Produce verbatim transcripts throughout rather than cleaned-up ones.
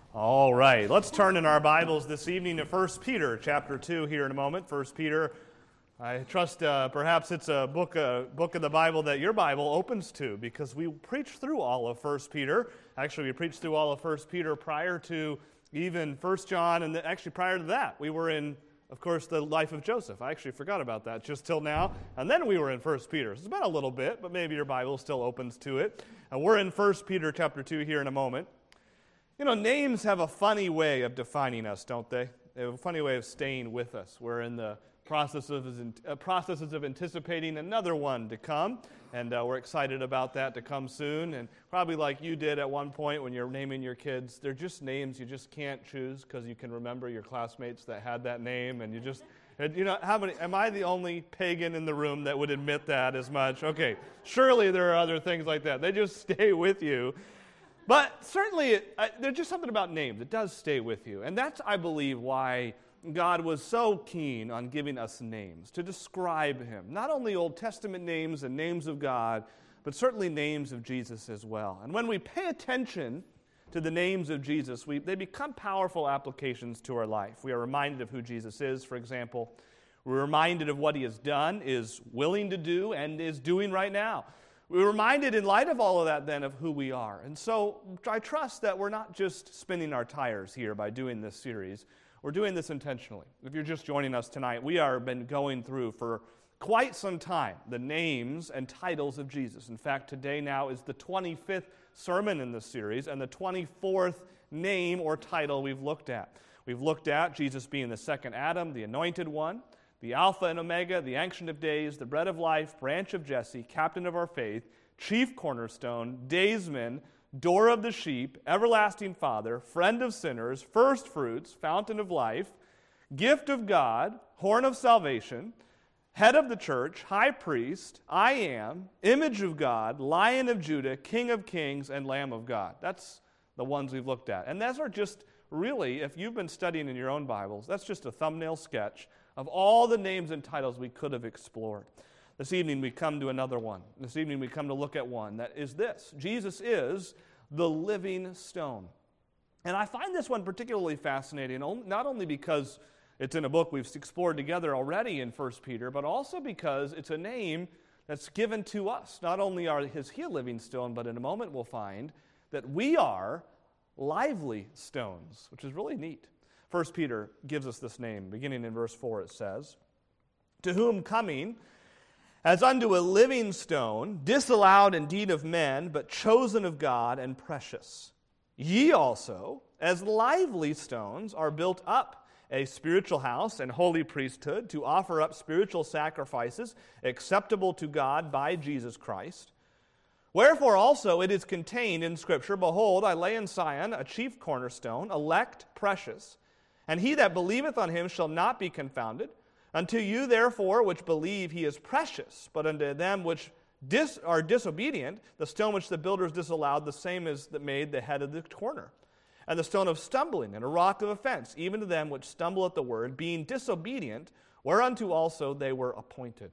All right, let's turn in our Bibles this evening to First Peter chapter two here in a moment. First Peter, I trust uh, perhaps it's a book, a book of the Bible that your Bible opens to, because we preached through all of First Peter. Actually, we preached through all of First Peter prior to even First John, and the, actually prior to that, we were in, of course, the life of Joseph. I actually forgot about that just till now, and then we were in First Peter. So it's been a little bit, but maybe your Bible still opens to it. And we're in First Peter chapter two here in a moment. You know, names have a funny way of defining us, don't they? They have a funny way of staying with us. We're in the process of, uh, processes of anticipating another one to come, and uh, we're excited about that to come soon. And probably like you did at one point when you're naming your kids, they're just names you just can't choose because you can remember your classmates that had that name, and you just, you know, how many? Am I the only pagan in the room that would admit that as much? Okay, surely there are other things like that. They just stay with you. But certainly, uh, there's just something about names. It does stay with you. And that's, I believe, why God was so keen on giving us names, to describe Him. Not only Old Testament names and names of God, but certainly names of Jesus as well. And when we pay attention to the names of Jesus, we, they become powerful applications to our life. We are reminded of who Jesus is, for example. We're reminded of what He has done, is willing to do, and is doing right now. We're reminded in light of all of that then of who we are. And so I trust that we're not just spinning our tires here by doing this series. We're doing this intentionally. If you're just joining us tonight, we have been going through for quite some time the names and titles of Jesus. In fact, today now is the twenty-fifth sermon in this series and the twenty-fourth name or title we've looked at. We've looked at Jesus being the second Adam, the anointed one, the Alpha and Omega, the Ancient of Days, the Bread of Life, Branch of Jesse, Captain of our faith, Chief Cornerstone, Daysman, Door of the Sheep, Everlasting Father, Friend of Sinners, First Fruits, Fountain of Life, Gift of God, Horn of Salvation, Head of the Church, High Priest, I Am, Image of God, Lion of Judah, King of Kings, and Lamb of God. That's the ones we've looked at. And those are just really, if you've been studying in your own Bibles, that's just a thumbnail sketch of all the names and titles we could have explored. This evening we come to another one. This evening we come to look at one that is this. Jesus is the living stone. And I find this one particularly fascinating, not only because it's in a book we've explored together already in First Peter, but also because it's a name that's given to us. Not only are his he a living stone, but in a moment we'll find that we are lively stones, which is really neat. First Peter gives us this name. Beginning in verse four, it says, "To whom coming, as unto a living stone, disallowed indeed of men, but chosen of God and precious. Ye also, as lively stones, are built up a spiritual house and holy priesthood, to offer up spiritual sacrifices acceptable to God by Jesus Christ. Wherefore also it is contained in Scripture, Behold, I lay in Sion a chief cornerstone, elect, precious, and he that believeth on him shall not be confounded. Unto you, therefore, which believe, he is precious. But unto them which dis- are disobedient, the stone which the builders disallowed, the same is that made the head of the corner. And the stone of stumbling, and a rock of offense, even to them which stumble at the word, being disobedient, whereunto also they were appointed."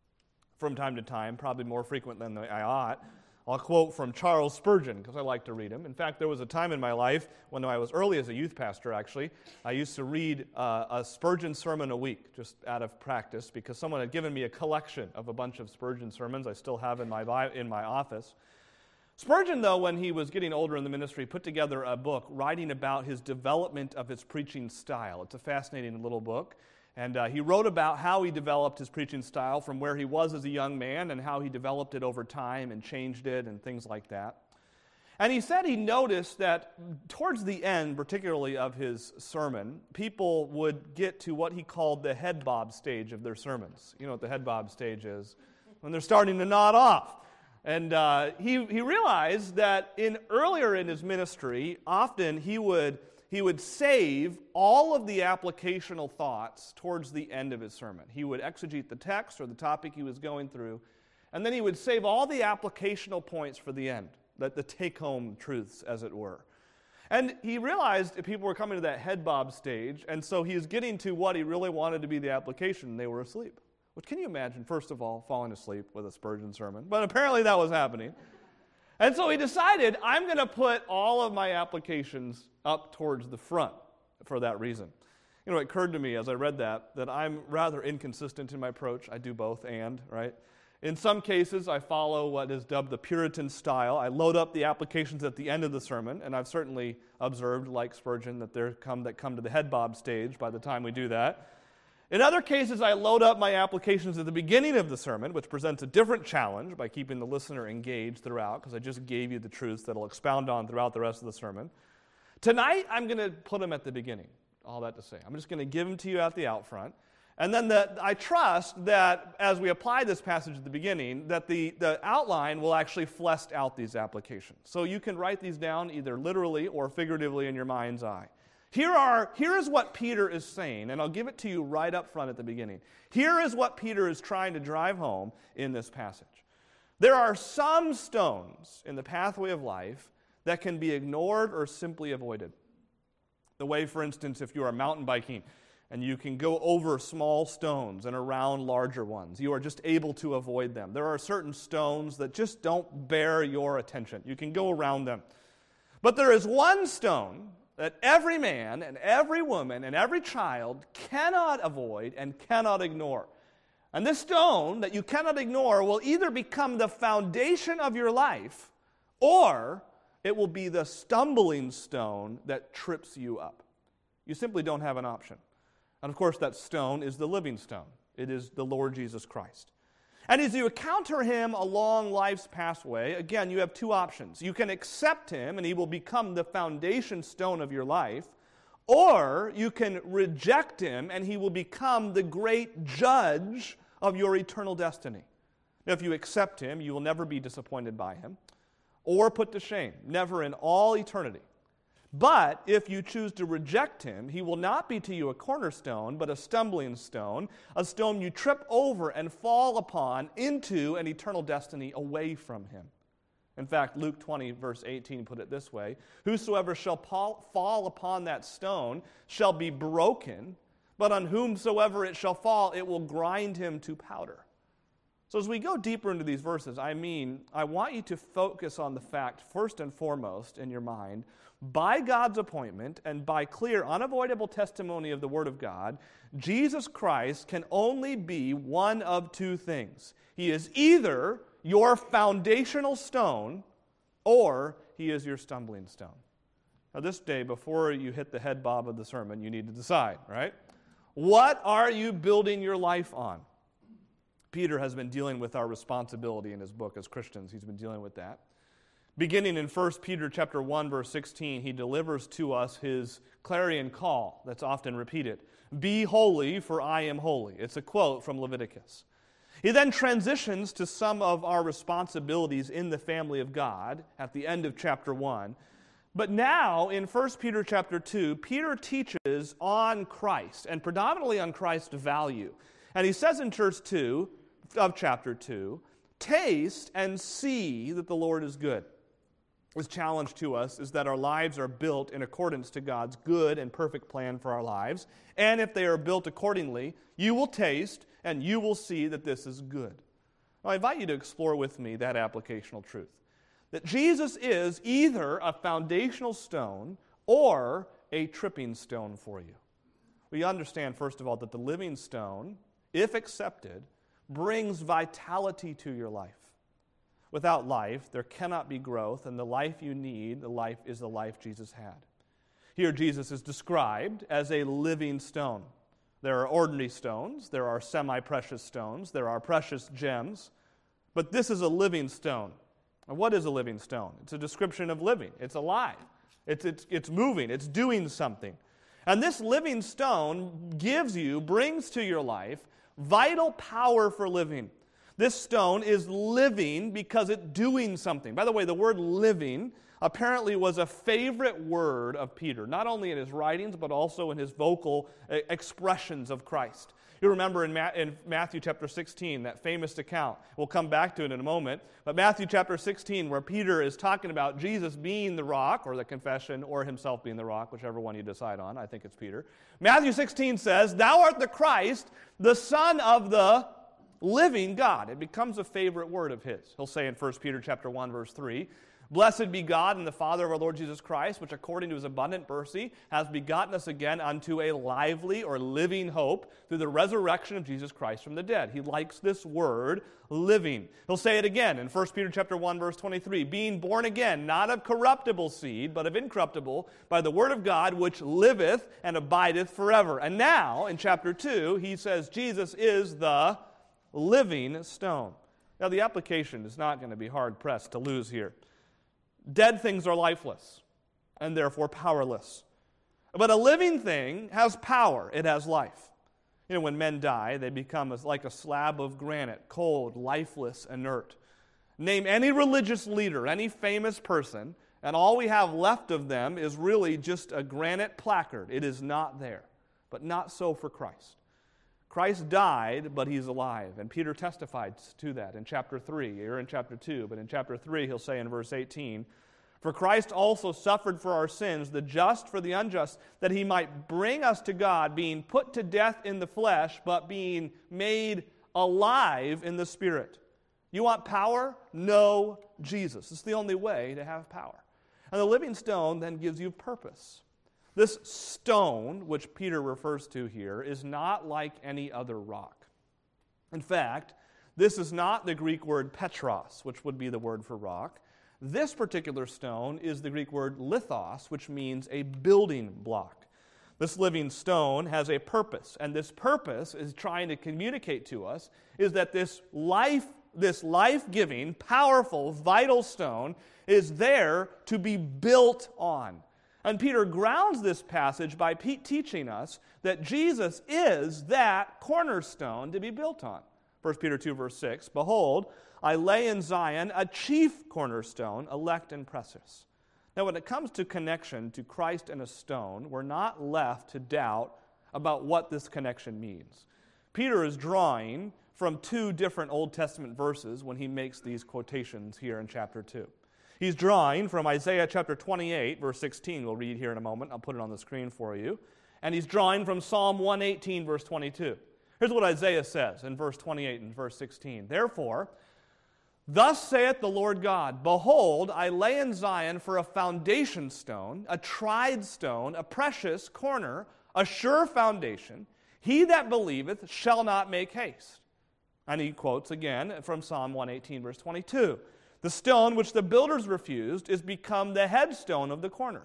From time to time, probably more frequent than I ought, I'll quote from Charles Spurgeon, because I like to read him. In fact, there was a time in my life when I was early as a youth pastor, actually, I used to read uh, a Spurgeon sermon a week, just out of practice, because someone had given me a collection of a bunch of Spurgeon sermons I still have in my in my office. Spurgeon, though, when he was getting older in the ministry, put together a book writing about his development of his preaching style. It's a fascinating little book. And uh, he wrote about how he developed his preaching style from where he was as a young man and how he developed it over time and changed it and things like that. And he said he noticed that towards the end, particularly of his sermon, people would get to what he called the head bob stage of their sermons. You know what the head bob stage is? When they're starting to nod off. And uh, he, he realized that in earlier in his ministry, often he would He would save all of the applicational thoughts towards the end of his sermon. He would exegete the text or the topic he was going through, and then he would save all the applicational points for the end, the, the take-home truths, as it were. And he realized that people were coming to that head bob stage, and so he was getting to what he really wanted to be the application, and they were asleep. Which, can you imagine, first of all, falling asleep with a Spurgeon sermon? But apparently that was happening. And so he decided, I'm going to put all of my applications up towards the front for that reason. You know, it occurred to me as I read that, that I'm rather inconsistent in my approach. I do both and, right? In some cases, I follow what is dubbed the Puritan style. I load up the applications at the end of the sermon, and I've certainly observed, like Spurgeon, that there come that come to the head bob stage by the time we do that. In other cases, I load up my applications at the beginning of the sermon, which presents a different challenge by keeping the listener engaged throughout, because I just gave you the truths that I'll expound on throughout the rest of the sermon. Tonight, I'm going to put them at the beginning, all that to say. I'm just going to give them to you at the out front. And then the, I trust that as we apply this passage at the beginning, that the, the outline will actually flesh out these applications. So you can write these down either literally or figuratively in your mind's eye. Here are, here is what Peter is saying, and I'll give it to you right up front at the beginning. Here is what Peter is trying to drive home in this passage. There are some stones in the pathway of life that can be ignored or simply avoided. The way, for instance, if you are mountain biking and you can go over small stones and around larger ones, you are just able to avoid them. There are certain stones that just don't bear your attention. You can go around them. But there is one stone that every man and every woman and every child cannot avoid and cannot ignore. And this stone that you cannot ignore will either become the foundation of your life, or it will be the stumbling stone that trips you up. You simply don't have an option. And of course, that stone is the living stone. It is the Lord Jesus Christ. And as you encounter him along life's pathway, again, you have two options. You can accept him, and he will become the foundation stone of your life, or you can reject him, and he will become the great judge of your eternal destiny. Now, if you accept him, you will never be disappointed by him or put to shame, never in all eternity. But if you choose to reject him, he will not be to you a cornerstone, but a stumbling stone, a stone you trip over and fall upon into an eternal destiny away from him. In fact, Luke twenty, verse eighteen put it this way: whosoever shall fall upon that stone shall be broken, but on whomsoever it shall fall, it will grind him to powder. So as we go deeper into these verses, I mean, I want you to focus on the fact, first and foremost in your mind, by God's appointment and by clear, unavoidable testimony of the Word of God, Jesus Christ can only be one of two things. He is either your foundational stone, or he is your stumbling stone. Now this day, before you hit the head bob of the sermon, you need to decide, right? What are you building your life on? Peter has been dealing with our responsibility in his book as Christians. He's been dealing with that. Beginning in First Peter chapter one, verse sixteen, he delivers to us his clarion call that's often repeated. Be holy, for I am holy. It's a quote from Leviticus. He then transitions to some of our responsibilities in the family of God at the end of chapter one. But now, in First Peter chapter two, Peter teaches on Christ, and predominantly on Christ's value. And he says in verse two of chapter two, taste and see that the Lord is good. His challenge to us is that our lives are built in accordance to God's good and perfect plan for our lives. And if they are built accordingly, you will taste and you will see that this is good. Now, I invite you to explore with me that applicational truth. That Jesus is either a foundational stone or a tripping stone for you. We understand, first of all, that the living stone, if accepted, brings vitality to your life. Without life, there cannot be growth, and the life you need, the life is the life Jesus had. Here, Jesus is described as a living stone. There are ordinary stones, there are semi-precious stones, there are precious gems, but this is a living stone. And what is a living stone? It's a description of living. It's alive. It's, it's, it's moving. It's doing something. And this living stone gives you, brings to your life, vital power for living. This stone is living because it's doing something. By the way, the word living apparently was a favorite word of Peter, not only in his writings, but also in his vocal expressions of Christ. You remember in, Ma- in Matthew chapter sixteen, that famous account. We'll come back to it in a moment. But Matthew chapter sixteen, where Peter is talking about Jesus being the rock, or the confession, or himself being the rock, whichever one you decide on. I think it's Peter. Matthew sixteen says, "Thou art the Christ, the Son of the living God." It becomes a favorite word of his. He'll say in First Peter chapter one, verse three, Blessed be God and the Father of our Lord Jesus Christ, which according to his abundant mercy has begotten us again unto a lively or living hope through the resurrection of Jesus Christ from the dead. He likes this word, living. He'll say it again in First Peter chapter one, verse twenty-three, being born again, not of corruptible seed, but of incorruptible, by the word of God, which liveth and abideth forever. And now, in chapter two, he says Jesus is the living stone. Now, the application is not going to be hard-pressed to lose here. Dead things are lifeless and therefore powerless. But a living thing has power. It has life. You know, when men die, they become like a slab of granite, cold, lifeless, inert. Name any religious leader, any famous person, and all we have left of them is really just a granite placard. It is not there. But not so for Christ. Christ died, but he's alive. And Peter testified to that in chapter three, or in chapter two. But in chapter three, he'll say in verse eighteen, for Christ also suffered for our sins, the just for the unjust, that he might bring us to God, being put to death in the flesh, but being made alive in the Spirit. You want power? Know Jesus. It's the only way to have power. And the living stone then gives you purpose. This stone, which Peter refers to here, is not like any other rock. In fact, this is not the Greek word petros, which would be the word for rock. This particular stone is the Greek word lithos, which means a building block. This living stone has a purpose, and this purpose is trying to communicate to us is that this life, this life-giving, powerful, vital stone is there to be built on. And Peter grounds this passage by pe- teaching us that Jesus is that cornerstone to be built on. First Peter two, verse six, behold, I lay in Zion a chief cornerstone, elect and precious. Now, when it comes to connection to Christ and a stone, we're not left to doubt about what this connection means. Peter is drawing from two different Old Testament verses when he makes these quotations here in chapter two. He's drawing from Isaiah chapter twenty-eight, verse sixteen. We'll read here in a moment. I'll put it on the screen for you. And he's drawing from Psalm one eighteen, verse twenty-two. Here's what Isaiah says in verse twenty-eight and verse sixteen. Therefore, thus saith the Lord God, behold, I lay in Zion for a foundation stone, a tried stone, a precious corner, a sure foundation. He that believeth shall not make haste. And he quotes again from Psalm one eighteen, verse twenty-two. The stone which the builders refused is become the headstone of the corner.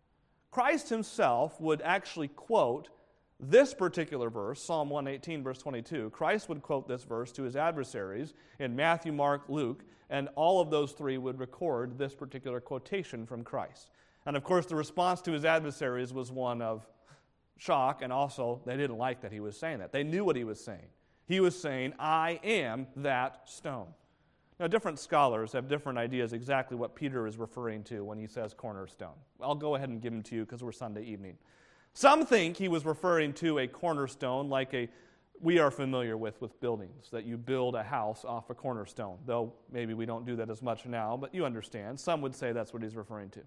Christ himself would actually quote this particular verse, Psalm one eighteen, verse twenty-two. Christ would quote this verse to his adversaries in Matthew, Mark, Luke, and all of those three would record this particular quotation from Christ. And of course, the response to his adversaries was one of shock, and also they didn't like that he was saying that. They knew what he was saying. He was saying, I am that stone. Now, different scholars have different ideas exactly what Peter is referring to when he says cornerstone. I'll go ahead and give them to you because we're Sunday evening. Some think he was referring to a cornerstone like a we are familiar with with buildings, that you build a house off a cornerstone, though maybe we don't do that as much now, but you understand. Some would say that's what he's referring to.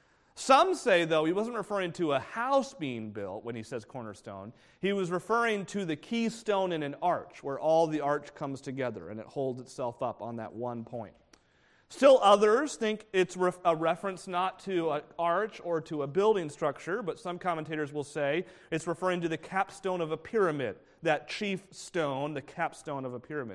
Some say, though, he wasn't referring to a house being built when he says cornerstone. He was referring to the keystone in an arch, where all the arch comes together and it holds itself up on that one point. Still others think it's a reference not to an arch or to a building structure, but some commentators will say it's referring to the capstone of a pyramid, that chief stone, the capstone of a pyramid.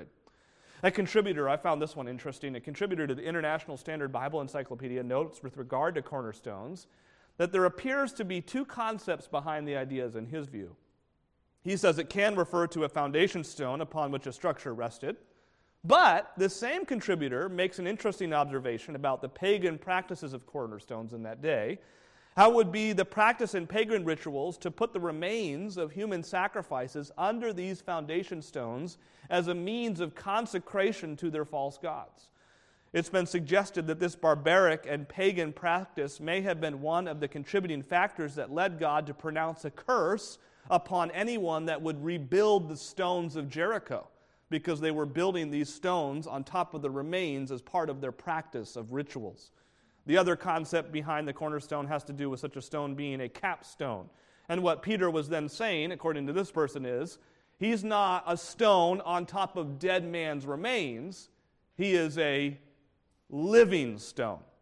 A contributor, I found this one interesting, a contributor to the International Standard Bible Encyclopedia notes with regard to cornerstones that there appears to be two concepts behind the ideas in his view. He says it can refer to a foundation stone upon which a structure rested, but this same contributor makes an interesting observation about the pagan practices of cornerstones in that day. How it would be the practice in pagan rituals to put the remains of human sacrifices under these foundation stones as a means of consecration to their false gods. It's been suggested that this barbaric and pagan practice may have been one of the contributing factors that led God to pronounce a curse upon anyone that would rebuild the stones of Jericho, because they were building these stones on top of the remains as part of their practice of rituals. The other concept behind the cornerstone has to do with such a stone being a capstone. And what Peter was then saying, according to this person, is he's not a stone on top of dead man's remains. He is a living stone.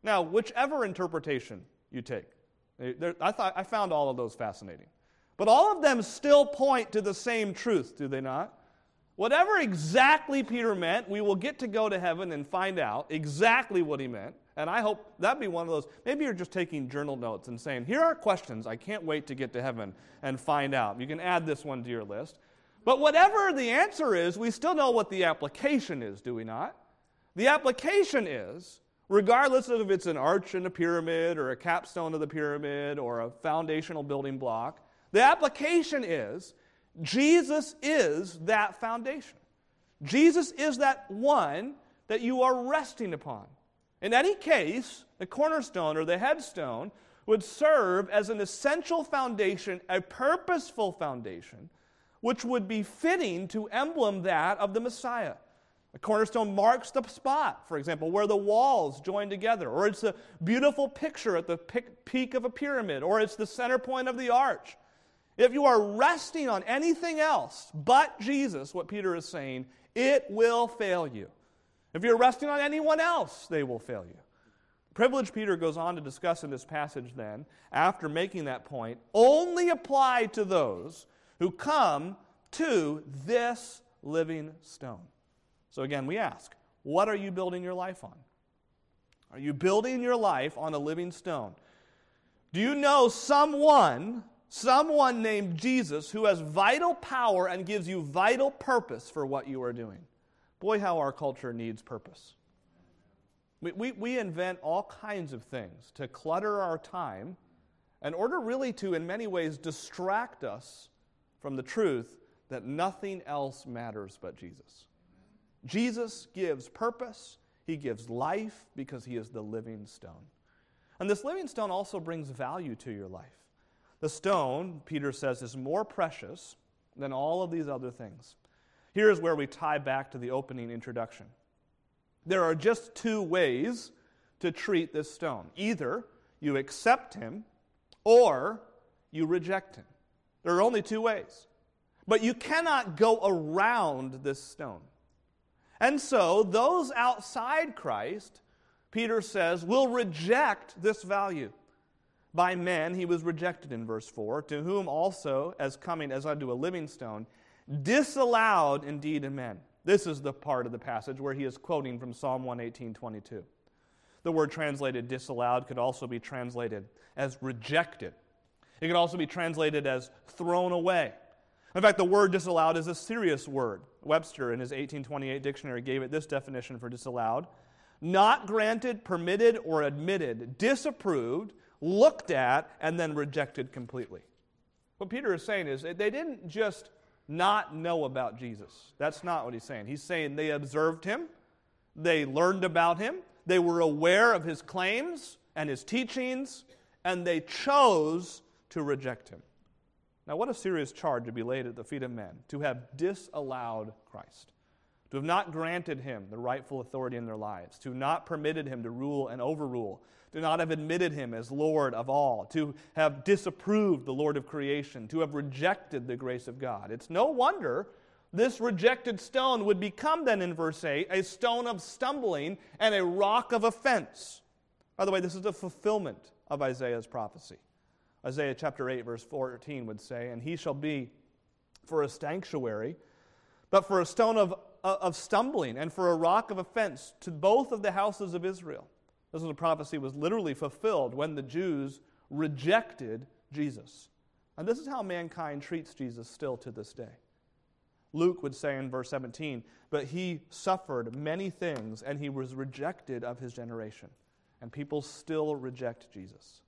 Now, whichever interpretation you take, there, I, thought, I found all of those fascinating. But all of them still point to the same truth, do they not? Whatever exactly Peter meant, we will get to go to heaven and find out exactly what he meant. And I hope that'd be one of those. Maybe you're just taking journal notes and saying, here are questions I can't wait to get to heaven and find out. You can add this one to your list. But whatever the answer is, we still know what the application is, do we not? The application is, regardless of if it's an arch in a pyramid or a capstone of the pyramid or a foundational building block, the application is Jesus is that foundation. Jesus is that one that you are resting upon. In any case, the cornerstone or the headstone would serve as an essential foundation, a purposeful foundation, which would be fitting to emblem that of the Messiah. The cornerstone marks the spot, for example, where the walls join together, or it's a beautiful picture at the peak of a pyramid, or it's the center point of the arch. If you are resting on anything else but Jesus, what Peter is saying, it will fail you. If you're resting on anyone else, they will fail you. Privileged Peter goes on to discuss in this passage then, after making that point, only apply to those who come to this living stone. So again, we ask, what are you building your life on? Are you building your life on a living stone? Do you know someone, someone named Jesus who has vital power and gives you vital purpose for what you are doing? Boy, how our culture needs purpose. We, we, we invent all kinds of things to clutter our time in order really to, in many ways, distract us from the truth that nothing else matters but Jesus. Jesus gives purpose. He gives life because he is the living stone. And this living stone also brings value to your life. The stone, Peter says, is more precious than all of these other things. Here is where we tie back to the opening introduction. There are just two ways to treat this stone. Either you accept him or you reject him. There are only two ways. But you cannot go around this stone. And so those outside Christ, Peter says, will reject this value. By men he was rejected in verse four, to whom also, as coming as unto a living stone, disallowed indeed in men. This is the part of the passage where he is quoting from Psalm one eighteen, twenty-two. The word translated disallowed could also be translated as rejected. It could also be translated as thrown away. In fact, the word disallowed is a serious word. Webster, in his eighteen twenty-eight dictionary, gave it this definition for disallowed: not granted, permitted, or admitted, disapproved, looked at, and then rejected completely. What Peter is saying is they didn't just not know about Jesus. That's not what he's saying. He's saying they observed him, they learned about him, they were aware of his claims and his teachings, and they chose to reject him. Now, what a serious charge to be laid at the feet of men, to have disallowed Christ, to have not granted him the rightful authority in their lives, to have not permitted him to rule and overrule, to not have admitted him as Lord of all, to have disapproved the Lord of creation, to have rejected the grace of God. It's no wonder this rejected stone would become then in verse eight a stone of stumbling and a rock of offense. By the way, this is the fulfillment of Isaiah's prophecy. Isaiah chapter eight, verse fourteen would say, and he shall be for a sanctuary, but for a stone of, of stumbling and for a rock of offense to both of the houses of Israel. This was a prophecy was literally fulfilled when the Jews rejected Jesus. And this is how mankind treats Jesus still to this day. Luke would say in verse seventeen, but he suffered many things and he was rejected of his generation. And people still reject Jesus.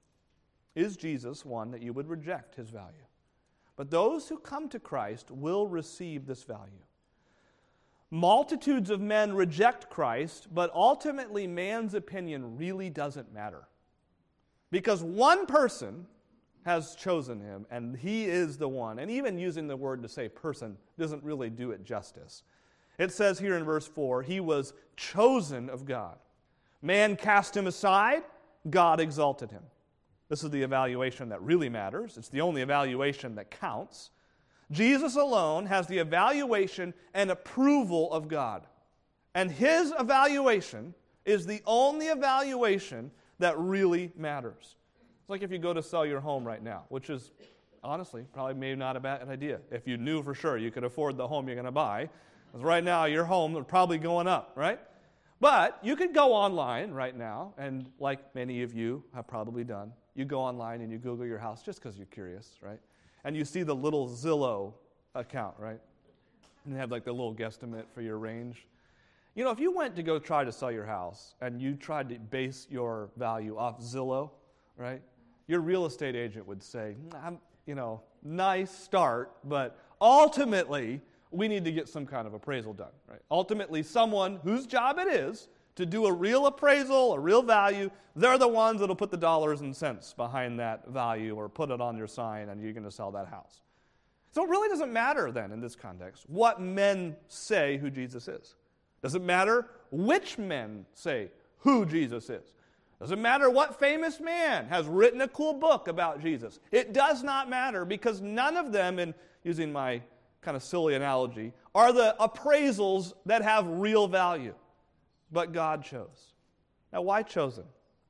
Is Jesus one that you would reject his value? But those who come to Christ will receive this value. Multitudes of men reject Christ, but ultimately man's opinion really doesn't matter. Because one person has chosen him, and he is the one. And even using the word to say person doesn't really do it justice. It says here in verse four, he was chosen of God. Man cast him aside, God exalted him. This is the evaluation that really matters. It's the only evaluation that counts. Jesus alone has the evaluation and approval of God. And his evaluation is the only evaluation that really matters. It's like if you go to sell your home right now, which is honestly probably maybe not a bad idea. If you knew for sure you could afford the home you're going to buy, because right now your home is probably going up, right? But you could go online right now, and like many of you have probably done, you go online and you Google your house just because you're curious, right? And you see the little Zillow account, right? And they have like the little guesstimate for your range. You know, if you went to go try to sell your house and you tried to base your value off Zillow, right? Your real estate agent would say, I'm, you know, nice start, but ultimately we need to get some kind of appraisal done, right? Ultimately, someone whose job it is to do a real appraisal, a real value, they're the ones that'll put the dollars and cents behind that value or put it on your sign and you're going to sell that house. So it really doesn't matter then in this context what men say who Jesus is. Doesn't matter which men say who Jesus is. Doesn't matter what famous man has written a cool book about Jesus. It does not matter because none of them, in using my kind of silly analogy, are the appraisals that have real value. But God chose. Now, why chosen?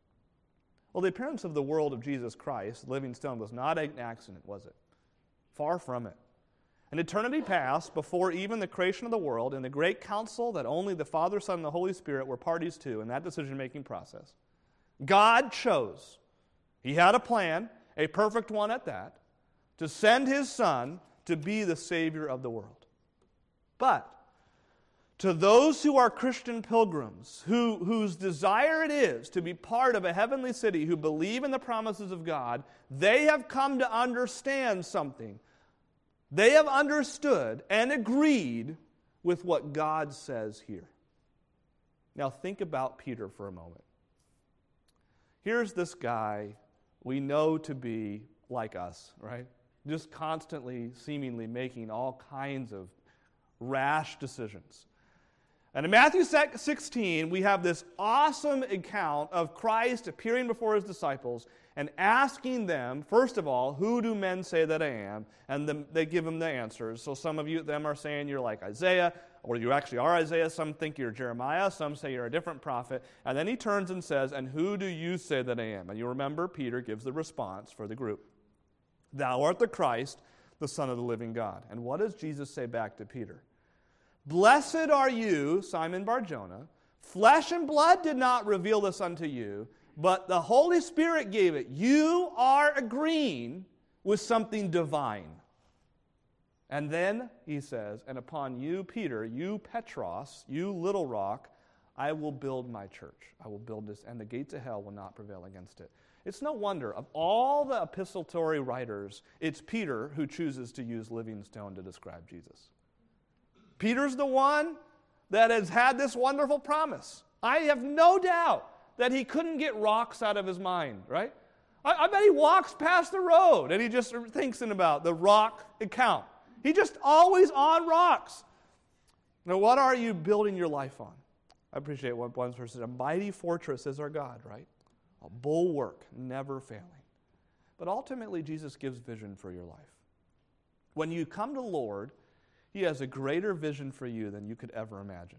Well, the appearance of the world of Jesus Christ, living stone, was not an accident, was it? Far from it. In eternity past, before even the creation of the world, in the great council that only the Father, Son, and the Holy Spirit were parties to in that decision-making process, God chose. He had a plan, a perfect one at that, to send His Son to be the Savior of the world. But to those who are Christian pilgrims, who, whose desire it is to be part of a heavenly city, who believe in the promises of God, they have come to understand something. They have understood and agreed with what God says here. Now think about Peter for a moment. Here's this guy we know to be like us, right? Just constantly, seemingly making all kinds of rash decisions. And in Matthew sixteen, we have this awesome account of Christ appearing before His disciples and asking them, first of all, who do men say that I am? And the, they give Him the answers. So some of you them are saying you're like Isaiah, or you actually are Isaiah. Some think you're Jeremiah. Some say you're a different prophet. And then He turns and says, and who do you say that I am? And you remember Peter gives the response for the group. Thou art the Christ, the Son of the living God. And what does Jesus say back to Peter? Blessed are you, Simon Bar-Jonah. Flesh and blood did not reveal this unto you, but the Holy Spirit gave it. You are agreeing with something divine. And then he says, and upon you, Peter, you Petros, you little rock, I will build my church. I will build this, and the gates of hell will not prevail against it. It's no wonder, of all the epistolary writers, it's Peter who chooses to use living stone to describe Jesus. Peter's the one that has had this wonderful promise. I have no doubt that he couldn't get rocks out of his mind, right? I, I bet he walks past the road and he just thinks about the rock account. He just always on rocks. Now, what are you building your life on? I appreciate what one person said. A mighty fortress is our God, right? A bulwark, never failing. But ultimately, Jesus gives vision for your life. When you come to the Lord, He has a greater vision for you than you could ever imagine.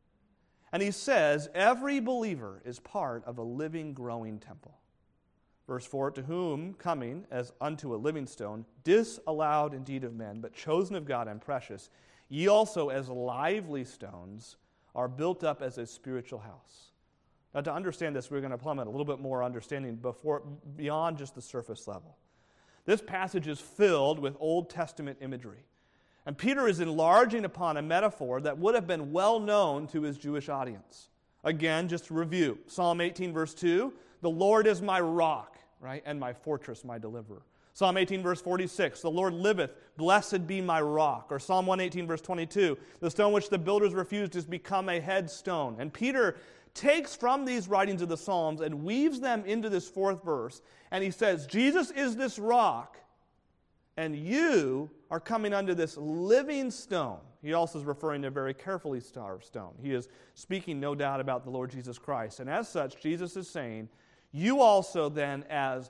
And He says every believer is part of a living, growing temple. Verse four, to whom coming as unto a living stone, disallowed indeed of men, but chosen of God and precious, ye also as lively stones are built up as a spiritual house. Now to understand this, we're going to plummet a little bit more understanding before, beyond just the surface level. This passage is filled with Old Testament imagery. And Peter is enlarging upon a metaphor that would have been well known to his Jewish audience. Again, just to review, Psalm eighteen, verse two, the Lord is my rock, right, and my fortress, my deliverer. Psalm eighteen, verse forty-six, the Lord liveth, blessed be my rock. Or Psalm one eighteen, verse twenty-two, the stone which the builders refused has become a headstone. And Peter takes from these writings of the Psalms and weaves them into this fourth verse, and he says, Jesus is this rock, and you are coming under this living stone. He also is referring to a very carefully starved stone. He is speaking, no doubt, about the Lord Jesus Christ. And as such, Jesus is saying, you also then, as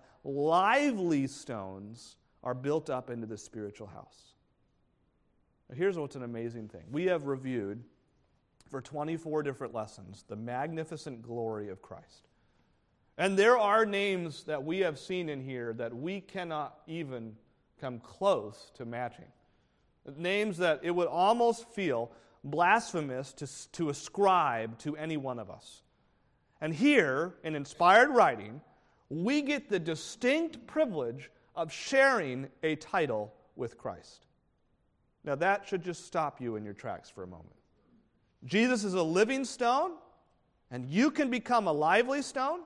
lively stones, are built up into this spiritual house. Now, here's what's an amazing thing. We have reviewed for twenty-four different lessons, the magnificent glory of Christ. And there are names that we have seen in here that we cannot even come close to matching. Names that it would almost feel blasphemous to, to ascribe to any one of us. And here, in inspired writing, we get the distinct privilege of sharing a title with Christ. Now that should just stop you in your tracks for a moment. Jesus is a living stone, and you can become a lively stone.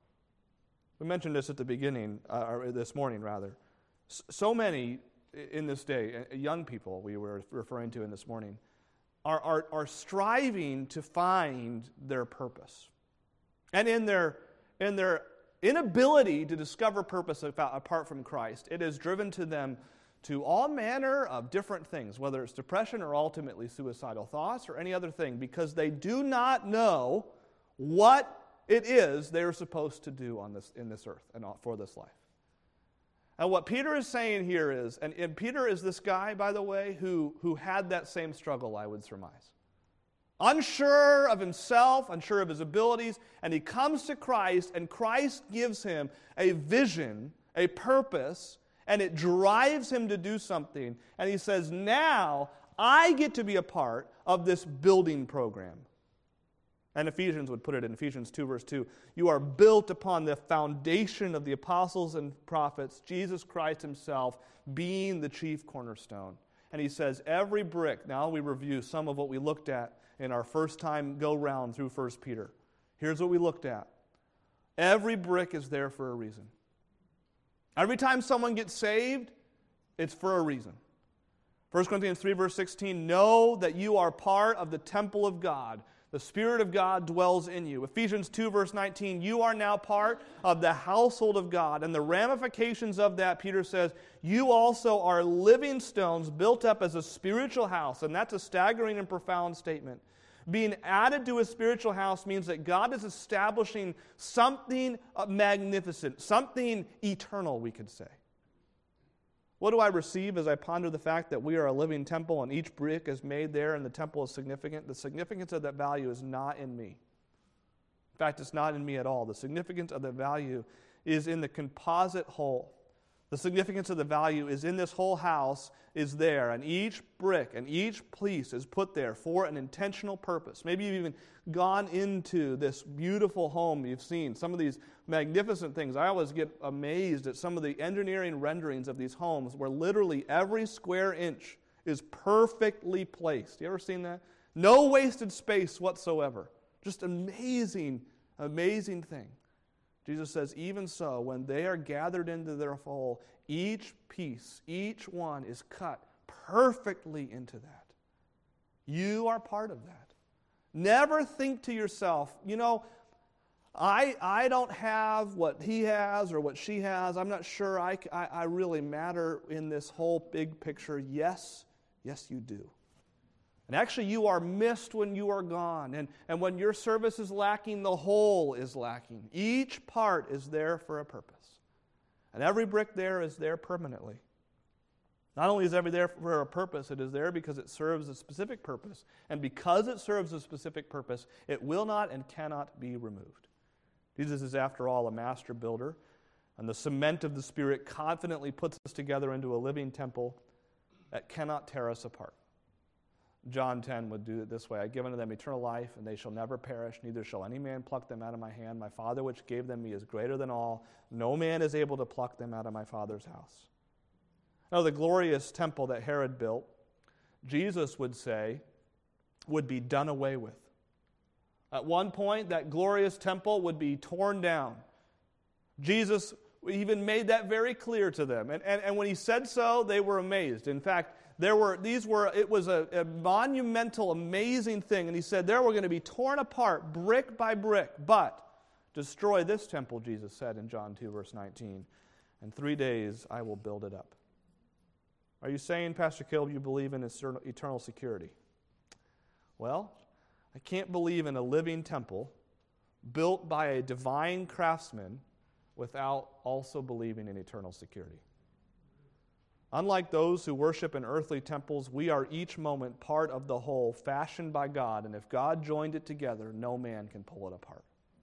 We mentioned this at the beginning, uh, or this morning rather. So many in this day, young people we were referring to in this morning, are, are, are striving to find their purpose. And in their, in their inability to discover purpose apart from Christ, it has driven to them to all manner of different things, whether it's depression or ultimately suicidal thoughts or any other thing, because they do not know what it is they are supposed to do on this in this earth and for this life. And what Peter is saying here is, and, and Peter is this guy, by the way, who, who had that same struggle, I would surmise. Unsure of himself, unsure of his abilities, and he comes to Christ, and Christ gives him a vision, a purpose, and it drives him to do something. And he says, now I get to be a part of this building program. And Ephesians would put it in Ephesians two, verse two. You are built upon the foundation of the apostles and prophets, Jesus Christ himself being the chief cornerstone. And he says, every brick, now we review some of what we looked at in our first time go round through First Peter. Here's what we looked at. Every brick is there for a reason. Every time someone gets saved, it's for a reason. First Corinthians three, verse sixteen, know that you are part of the temple of God. The Spirit of God dwells in you. Ephesians two, verse nineteen, you are now part of the household of God. And the ramifications of that, Peter says, you also are living stones built up as a spiritual house. And that's a staggering and profound statement. Being added to a spiritual house means that God is establishing something magnificent, something eternal, we could say. What do I receive as I ponder the fact that we are a living temple and each brick is made there and the temple is significant? The significance of that value is not in me. In fact, it's not in me at all. The significance of the value is in the composite whole. The significance of the value is in this whole house is there, and each brick and each piece is put there for an intentional purpose. Maybe you've even gone into this beautiful home you've seen, some of these magnificent things. I always get amazed at some of the engineering renderings of these homes where literally every square inch is perfectly placed. You ever seen that? No wasted space whatsoever. Just amazing, amazing thing. Jesus says, even so, when they are gathered into their fold, each piece, each one is cut perfectly into that. You are part of that. Never think to yourself, you know, I I don't have what he has or what she has. I'm not sure I, I, I really matter in this whole big picture. Yes, yes you do. And actually you are missed when you are gone. And, and when your service is lacking, the whole is lacking. Each part is there for a purpose. And every brick there is there permanently. Not only is every there for a purpose, it is there because it serves a specific purpose. And because it serves a specific purpose, it will not and cannot be removed. Jesus is, after all, a master builder. And the cement of the Spirit confidently puts us together into a living temple that cannot tear us apart. John ten would do it this way. I give unto them eternal life, and they shall never perish, neither shall any man pluck them out of my hand. My Father which gave them me is greater than all. No man is able to pluck them out of my Father's house. Now, the glorious temple that Herod built, Jesus would say, would be done away with. At one point, that glorious temple would be torn down. Jesus even made that very clear to them. And, and, and when he said so, they were amazed. In fact, There were these were it was a, a monumental, amazing thing, and he said there were going to be torn apart brick by brick, but destroy this temple, Jesus said in John two, verse nineteen, in three days I will build it up. Are you saying, Pastor Caleb, you believe in eternal security? Well, I can't believe in a living temple built by a divine craftsman without also believing in eternal security. Unlike those who worship in earthly temples, we are each moment part of the whole, fashioned by God, and if God joined it together, no man can pull it apart.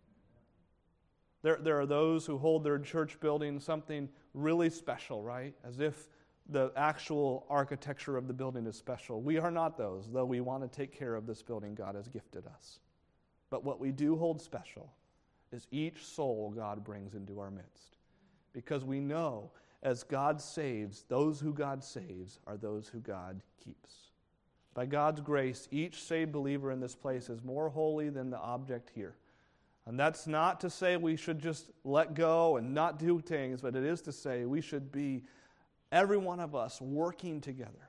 There, there are those who hold their church building something really special, right? As if the actual architecture of the building is special. We are not those, though we want to take care of this building God has gifted us. But what we do hold special is each soul God brings into our midst. Because we know as God saves, those who God saves are those who God keeps. By God's grace, each saved believer in this place is more holy than the object here. And that's not to say we should just let go and not do things, but it is to say we should be, every one of us, working together.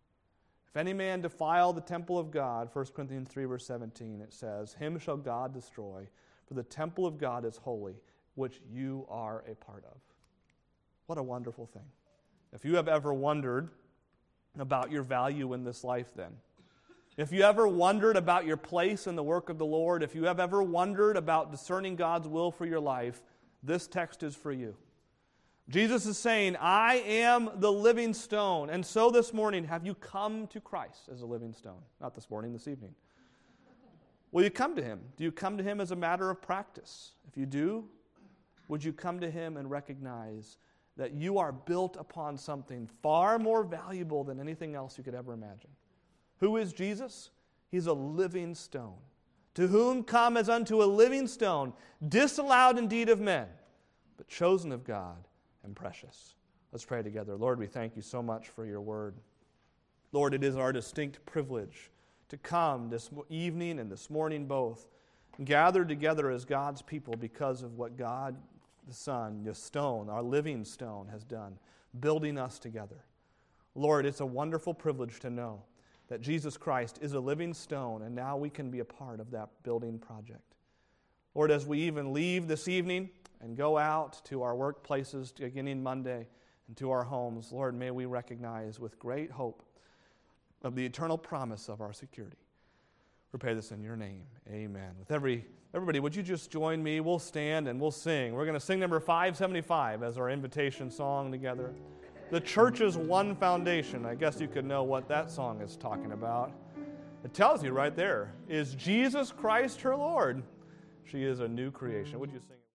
If any man defile the temple of God, First Corinthians three, verse seventeen, it says, him shall God destroy, for the temple of God is holy, which you are a part of. What a wonderful thing. If you have ever wondered about your value in this life then, if you ever wondered about your place in the work of the Lord, if you have ever wondered about discerning God's will for your life, this text is for you. Jesus is saying, I am the living stone. And so this morning, have you come to Christ as a living stone? Not this morning, this evening. Will you come to Him? Do you come to Him as a matter of practice? If you do, would you come to Him and recognize that you are built upon something far more valuable than anything else you could ever imagine? Who is Jesus? He's a living stone. To whom come as unto a living stone, disallowed indeed of men, but chosen of God and precious. Let's pray together. Lord, we thank you so much for your word. Lord, it is our distinct privilege to come this evening and this morning both, gathered together as God's people because of what God, the Son, the stone, our living stone, has done, building us together. Lord, it's a wonderful privilege to know that Jesus Christ is a living stone, and now we can be a part of that building project. Lord, as we even leave this evening and go out to our workplaces beginning Monday and to our homes, Lord, may we recognize with great hope of the eternal promise of our security. We pray this in your name. Amen. With every everybody, would you just join me? We'll stand and we'll sing. We're going to sing number five seventy-five as our invitation song together. The church's one foundation. I guess you could know what that song is talking about. It tells you right there. Is Jesus Christ her Lord? She is a new creation. Would you sing it?